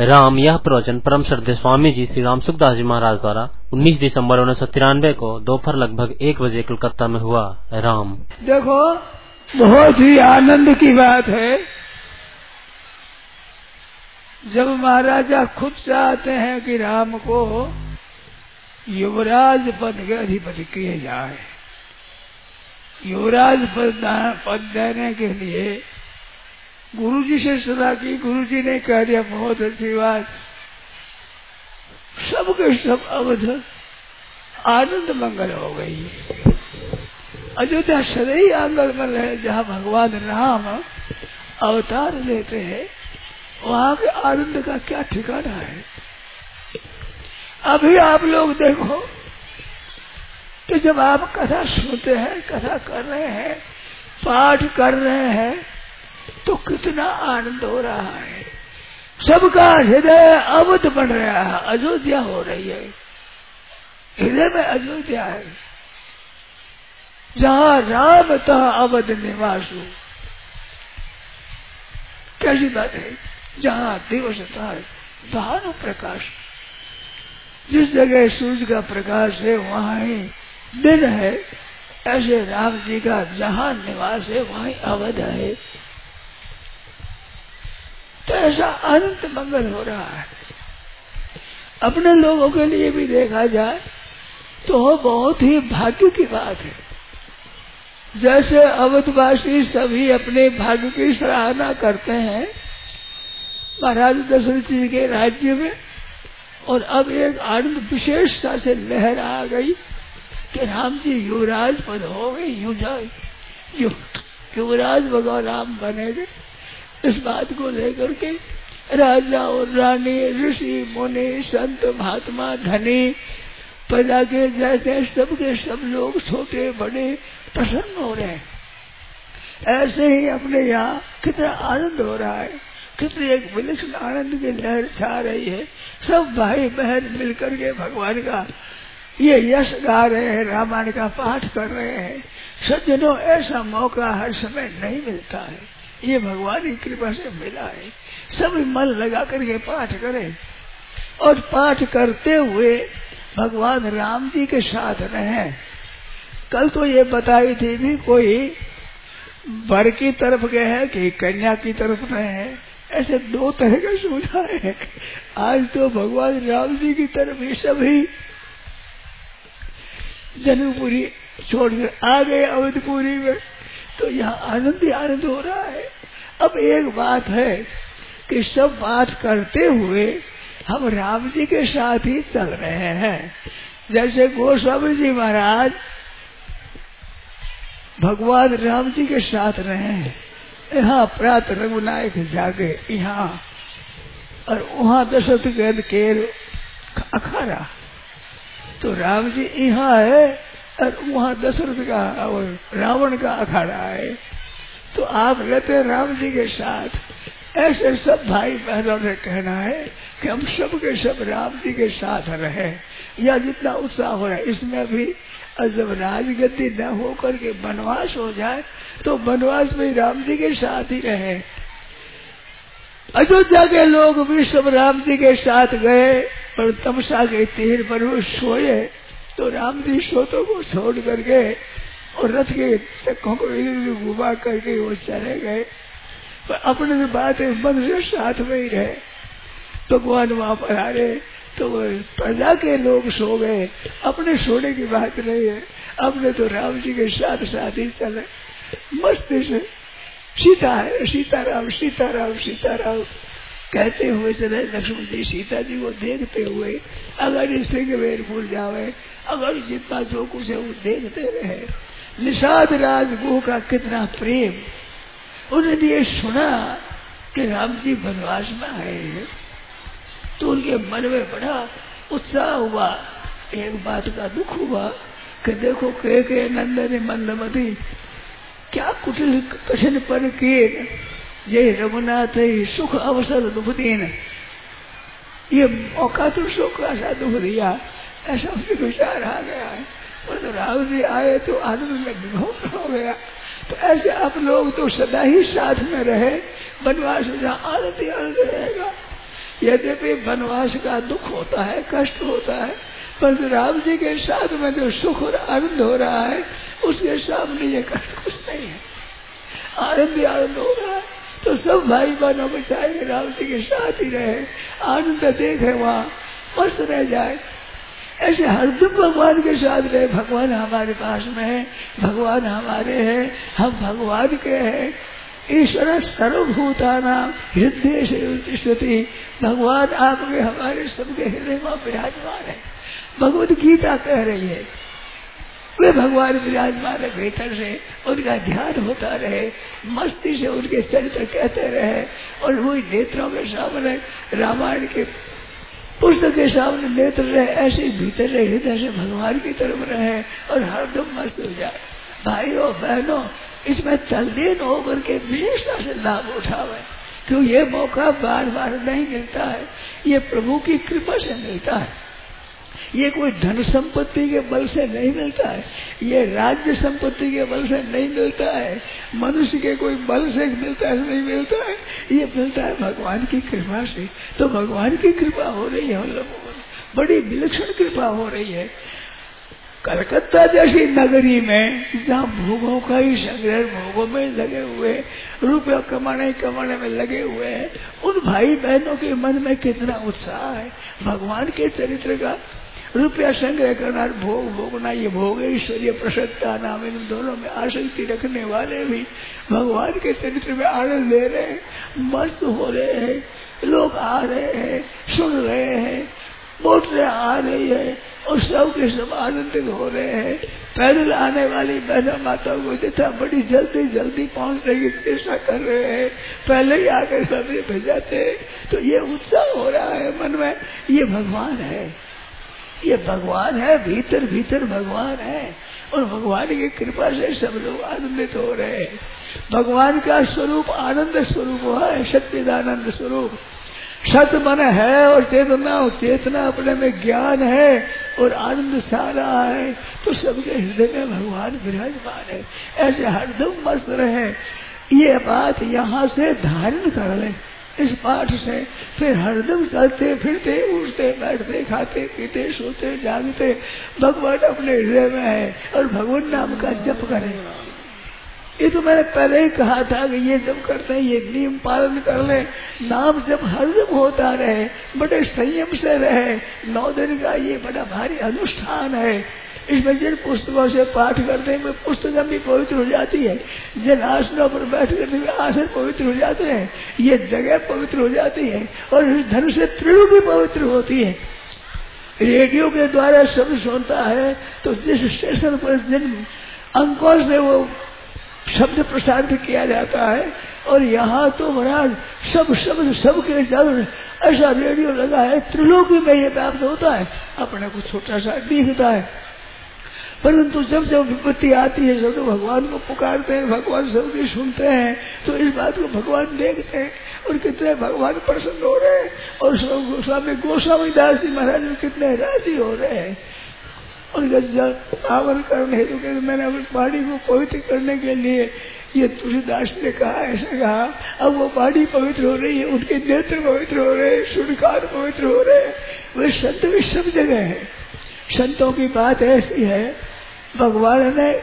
राम यह प्रवचन परम श्रद्धेय स्वामी जी श्री राम सुखदास जी महाराज द्वारा 19 दिसंबर 1993 को दोपहर लगभग 1 बजे कलकत्ता में हुआ। राम देखो, बहुत ही आनंद की बात है जब महाराजा खुद चाहते हैं कि राम को युवराज पद के अधिपति किए जाए। युवराज पद देने के लिए गुरुजी से सलाह की। गुरुजी ने कह दिया बहुत अच्छी बात। सबके सब अवध आनंद मंगल हो गई। अयोध्या सदैही आंगन है जहाँ भगवान राम अवतार लेते हैं, वहाँ के आनंद का क्या ठिकाना है। अभी आप लोग देखो कि जब आप कथा सुनते हैं, कथा कर रहे हैं, पाठ कर रहे हैं, तो कितना आनंद हो रहा है। सबका हृदय अवध बन रहा है, अयोध्या हो रही है। हृदय में अयोध्या है। जहाँ राम तहाँ अवध निवासु। कैसी बात है। जहाँ दिवस तहाँ भानु प्रकाश। जिस जगह सूर्य का प्रकाश है वहाँ ही दिन है। ऐसे राम जी का जहाँ निवास है वहीं अवध है। तो ऐसा अनंत मंगल हो रहा है। अपने लोगों के लिए भी देखा जाए तो बहुत ही भाग्य की बात है। जैसे अवधवासी सभी अपने भाग्य की सराहना करते हैं महाराज दशरथ जी के राज्य में, और अब एक आनंद विशेषता से लहर आ गई कि राम जी युवराज पद हो गए। युवराज भगवान राम बनेंगे। इस बात को लेकर के राजा और रानी, ऋषि मुनि, संत महात्मा, धनी, प्रजा के जैसे सबके सब लोग छोटे बड़े प्रसन्न हो रहे हैं। ऐसे ही अपने यहाँ कितना आनंद हो रहा है। कितनी एक विलक्षण आनंद की लहर छा रही है। सब भाई बहन मिलकर के भगवान का ये यश गा रहे हैं, रामायण का पाठ कर रहे हैं। सज्जनों, ऐसा मौका हर समय नहीं मिलता है। ये भगवान की कृपा से मिला है। सब मन लगा करके पाठ करें और पाठ करते हुए भगवान राम जी के साथ रहें। कल तो ये बताई थी भी कोई वर की तरफ गए हैं कि कन्या की तरफ रहे हैं। ऐसे दो तरह का सुझा है। आज तो भगवान राम जी की तरफ ये सभी जन्मपुरी छोड़कर आ गए अवधपुरी में। तो यहाँ आनंद ही आनंद हो रहा है। अब एक बात है कि सब पाठ करते हुए हम राम जी के साथ ही चल रहे हैं। जैसे गोस्वामी जी महाराज भगवान राम जी के साथ रहे। यहाँ प्रात रघुनायक जागे यहाँ, और वहाँ दशरथ के अखाड़ा। तो राम जी यहाँ है और वहाँ दशरथ का और रावण का अखाड़ा है। तो आप रहते राम जी के साथ। ऐसे सब भाई बहनों से कहना है कि हम सब के सब राम जी के साथ रहे। या जितना उत्साह हो रहा है इसमें भी, जब राजगद्दी न हो करके वनवास हो जाए तो वनवास में राम जी के साथ ही रहे। अयोध्या के लोग भी सब राम जी के साथ गए और तमसा के तीर पर वो सोए। तो राम जी सोतों को छोड़ करके और रथ के चक्कों को इधर घुमा करके वो चले गए। पर अपने बात मन से साथ में ही रहे। भगवान वहां पर आ रहे तो प्रजा के लोग सो गए। अपने सोने की बात नहीं है। अपने तो राम जी के साथ साथ ही चले मस्ती से। सीता है, सीताराम सीताराम सीताराम कहते हुए चले। लक्ष्मण जी सीता जी को देखते हुए अगर सिंह वेर भूल जावे, अगर जितना जो कुछ है वो देखते रहे। निषाद राजगुह का कितना प्रेम। उन्होंने ये सुना कि राम जी वनवास में आए हैं तो उनके मन में बड़ा उत्साह हुआ। एक बात का दुख हुआ कि देखो के नंदन मंदमती क्या कुटिल कठिन पर किए, जय रघुनाथ सुख अवसर दुख दीन। ये मौका तो सुख का सा दुख दिया, ऐसा विचार आ गया है। और तो राम जी आए तो आनंद में विभोर हो गया। तो ऐसे आप लोग तो सदा ही साथ में रहे। वनवास में आनंद ही आनंद रहेगा। यद्यपि वनवास का दुख होता है, कष्ट होता है, पर राम जी के साथ में जो सुख और आनंद हो रहा है उसके सामने ये कष्ट कुछ नहीं है, आनंद ही आनंद हो रहा है। तो सब भाई बहनों को चाहिए राम जी के साथ ही रहे, आनंद देखे, वहाँ मस्त रह जाए, ऐसे हरदम भगवान के साथ रहे। भगवान हमारे पास में है, भगवान हमारे हैं, हम भगवान के हैं। ईश्वर सर्वभूतानां हृदय से तिष्ठति, भगवान आपके हमारे सबके हृदय में विराजमान है। भगवत गीता कह रही है वे भगवान विराजमान है, भीतर से उनका ध्यान होता रहे, मस्ती से उनके चरित्र कहते रहे, और वही नेत्रों के सामने रामायण के पुस्तक के सामने नेत्र रहे, ऐसे भीतर रहे, हृदय से भगवान की तरफ रहे और हरदम मस्त हो जाए। भाइयों बहनों, इसमें तल्लीन होकर के विशेषता से लाभ उठावे, क्यों ये मौका बार बार नहीं मिलता है, ये प्रभु की कृपा से मिलता है। ये कोई धन संपत्ति के बल से नहीं मिलता है, ये राज्य संपत्ति के बल से नहीं मिलता है, मनुष्य के कोई बल से मिलता है, नहीं मिलता है, ये मिलता है भगवान की कृपा से। तो भगवान की कृपा हो रही है, हम लोगों को बड़ी विलक्षण कृपा हो रही है। कलकत्ता जैसी नगरी में जहाँ भोगों का ही संग्रह, भोगों में लगे हुए, रुपया कमाने में लगे हुए हैं, उन भाई बहनों के मन में कितना उत्साह है भगवान के चरित्र का। रुपया संग्रह करना, भोग भोगना, ये भोग ऐश्वर्य प्रसन्नता नाम, इन दोनों में आसक्ति रखने वाले भी भगवान के चरित्र में आनंद ले रहे हैं, मस्त हो रहे हैं। लोग आ रहे हैं, सुन रहे हैं, मोटरें आ रही है और सब के सब आनंदित हो रहे हैं। पैदल आने वाली बहनों माताओं को जितना बड़ी जल्दी जल्दी पहुंचने की चेष्टा कर रहे हैं, पहले ही आकर सभी भेजाते हैं। तो ये उत्साह हो रहा है मन में, ये भगवान है, ये भगवान है, भीतर भीतर भगवान है, और भगवान की कृपा से सब लोग आनंदित हो रहे हैं। भगवान का स्वरूप आनंद स्वरूप है, सच्चिदानंद स्वरूप। सत मन है और चेतना, चेतना अपने में ज्ञान है और आनंद सारा है, तो सबके हृदय में भगवान विराजमान है। ऐसे हरदम मस्त रहे, ये बात यहाँ से धारण कर ले इस पाठ से, फिर हरदम चलते फिरते उठते बैठते खाते पीते सोते जागते भगवान अपने हृदय में है, और भगवान नाम का जप करें। ये तो मैंने पहले ही कहा था कि ये जब करते हैं ये नियम पालन कर ले, नाम जब हरदम होता रहे, बड़े संयम से रहे। 9 दिन का ये बड़ा भारी अनुष्ठान है। इसमें जिन पुस्तकों से पाठ करते हैं पुस्तकें भी पवित्र हो जाती है, जिन आसनों पर बैठ करते हुए आसन पवित्र हो जाते हैं, ये जगह पवित्र हो जाती है, और इस धन से त्रिलोकी पवित्र होती है। रेडियो के द्वारा शब्द सुनता है तो जिस स्टेशन पर जिन अंकों से वो शब्द प्रसारित किया जाता है, और यहाँ तो महाराज सब शब्द सबके जल ऐसा रेडियो लगा है, त्रिलोकी में ये प्राप्त होता है। अपने को छोटा सा दिखता है, परंतु जब जब विपत्ति आती है सब तो भगवान को पुकारते हैं, भगवान सबकी सुनते हैं, तो इस बात को भगवान देखते हैं और कितने भगवान प्रसन्न हो रहे हैं, और स्वामी गोस्वामी दास जी महाराज भी कितने राजी हो रहे हैं। और पावन करने हेतु तो मैंने अपनी पहाड़ी को पवित्र करने के लिए ये तुलसीदास ने कहा, ऐसा कहा, अब वो पहाड़ी पवित्र हो रही है, उनके नेत्र पवित्र हो रहे हैं, सुनकार पवित्र हो रहे हैं। वे संत भी सब जगह है। संतों की बात ऐसी है, भगवान ने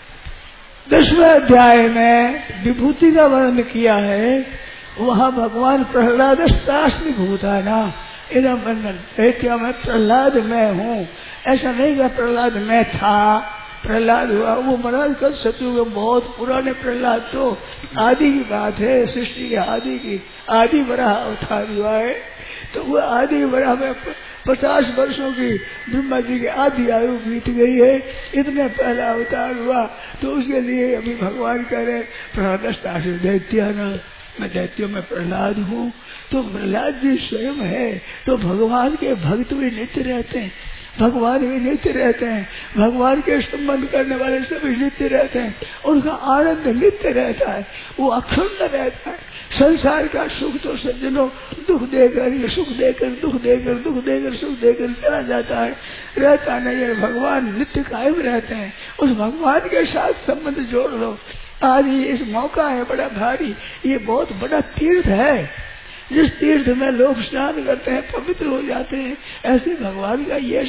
10वें अध्याय में विभूति का वर्णन किया है, वहाँ भगवान प्रहलाद शास्त्री भूता ना इधम बंधन क्या मैं प्रहलाद में हूँ, ऐसा नहीं कि प्रहलाद में था, प्रहलाद हुआ वो महाराज कल सतयुग में बहुत पुराने प्रहलाद, तो आदि की बात है, सृष्टि के आदि की, आदि बराह अवतार हुआ है। तो वो आदि बराह में 50 वर्षों की ब्रह्मा जी की आधी आयु बीत गई है, इतने पहला अवतार हुआ। तो उसके लिए अभी भगवान कह रहे प्रहलाद दैत्याना, मैं दैत्यों में प्रहलाद हूँ। तो प्रहलाद जी स्वयं है, तो भगवान के भक्त भी नित्य रहते हैं, भगवान भी नित्य रहते हैं, भगवान के संबंध करने वाले सभी नित्य रहते हैं, उनका आनंद नित्य रहता है, वो अखंड रहता है। संसार का सुख तो सज्जनों दुख देकर, ये सुख देकर दुख देकर दुख देकर सुख देकर चला जाता है, रहता नहीं है। भगवान नित्य कायम रहते हैं, उस भगवान के साथ संबंध जोड़ लो। आज ये इस मौका है बड़ा भारी, ये बहुत बड़ा तीर्थ है। जिस तीर्थ में लोग स्नान करते हैं पवित्र हो जाते हैं, ऐसे भगवान का ये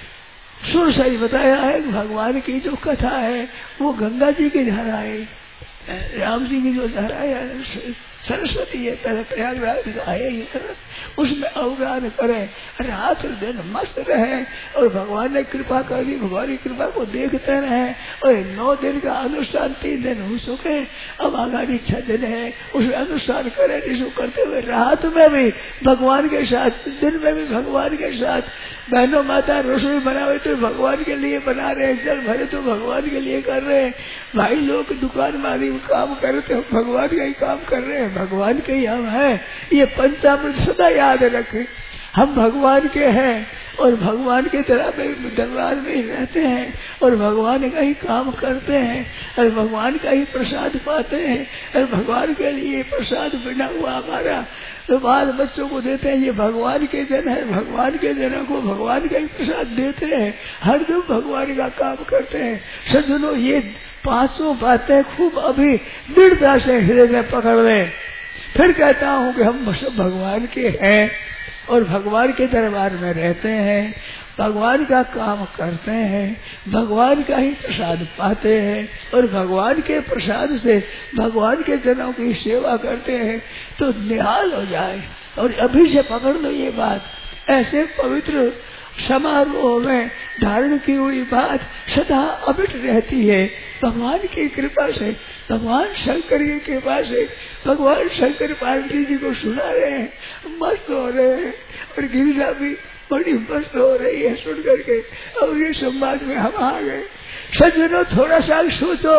सुर सही बताया है। भगवान की जो कथा है वो गंगा जी की धारा है, राम जी की जो धारा है सरस्वती है, पहले प्रयागराज का है ये, उसमें अवगान करे, रात दिन मस्त रहे और भगवान ने कृपा कर दी, भगवान की कृपा को देखते रहे। और 9 दिन का अनुष्ठान 3 दिन हो चुके, अब आगामी 6 दिन है, उसमें अनुष्ठान करे, जिसको करते हुए रात में भी भगवान के साथ, दिन में भी भगवान के साथ। बहनों माता रसोई बनावे तो भगवान के लिए बना रहे, जल भरे तो भगवान के लिए कर रहे, भाई लोग दुकान मारी काम कर रहे तो भगवान का ही काम कर रहे हैं, भगवान के ही हम हैं। ये पंचामृत सदा याद रखें, हम भगवान के हैं और भगवान के दरबार में ही रहते हैं और भगवान का ही काम करते हैं और भगवान का ही प्रसाद पाते हैं और भगवान के लिए प्रसाद बना हुआ हमारा तो बाल बच्चों को देते हैं। ये भगवान के जन है, भगवान के जनों को भगवान का ही प्रसाद देते हैं, हर दम भगवान का काम करते हैं। सज्जनों, ये 5 बातें खूब अभी दृढ़ता से हृदय में पकड़ लें। फिर कहता हूँ कि हम सब भगवान के हैं और भगवान के दरबार में रहते हैं, भगवान का काम करते हैं, भगवान का ही प्रसाद पाते हैं और भगवान के प्रसाद से भगवान के जनों की सेवा करते हैं तो निहाल हो जाए। और अभी से पकड़ लो ये बात, ऐसे पवित्र समारोह में धारण की हुई बात सदा अमिट रहती है भगवान की कृपा से, भगवान शंकर की कृपा से। भगवान शंकर पार्वती जी को सुना रहे हैं, मस्त हो रहे हैं और गिरिजा भी बड़ी मस्त हो रही है सुन करके। और ये संवाद में हम आ गए। सज्जनों, थोड़ा सा सोचो,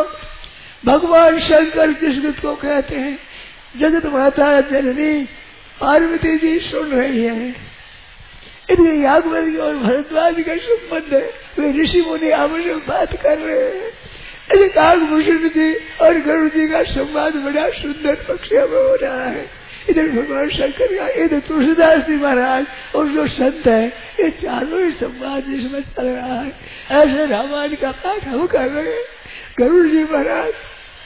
भगवान शंकर किस को कहते हैं? जगत माता जननी पार्वती जी सुन रही है, इनके याज्ञवल्क्य और भरद्वाज का संबंध है, वे ऋषि मुनि आपस में बात कर रहे हैं। काकभूषण जी और गरुड़ जी का संवाद बड़ा सुंदर पक्ष में हो रहा है। इधर भगवान शंकर का, इधर तुलसीदास जी महाराज और जो संत है, ये चारों ही संवाद जिसमें चल रहा है। ऐसे रामायण का पाठ हम कर रहे हैं। गरुड़ जी महाराज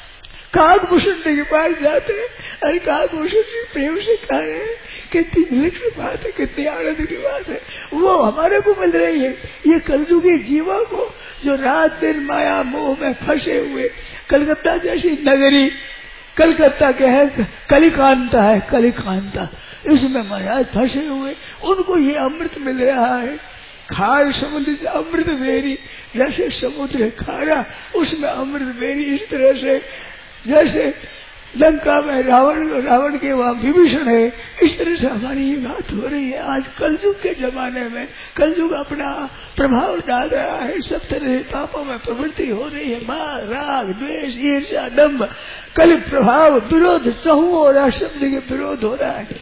काकभूषण जी के पास जाते हैं और काकभूषण जी प्रेम से कह रहे हैं कितनी दिलचस्प बात है, कितनी आनंद की बात है, वो हमारे को मिल रही है। ये कलयुगी जीवों को जो रात दिन माया मोह में फंसे हुए, कलकत्ता जैसी नगरी, कलकत्ता के है कलिकांता है, कलिकांता, इसमें महाराज फंसे हुए, उनको ये अमृत मिल रहा है। खार समुद्र से अमृत बेरी, जैसे समुद्र खारा उसमें अमृत बेरी, इस तरह से जैसे लंका में रावण के वहां विभीषण है, इस तरह से हमारी ये बात हो रही है। आज कलयुग के जमाने में कलयुग अपना प्रभाव डाल रहा है, सब तरह से पापों में प्रवृत्ति हो रही है, मार राग द्वेष ईर्ष्या दंभ, कल प्रभाव विरोध चहु हो रहा है, शब्द के विरोध हो रहा है।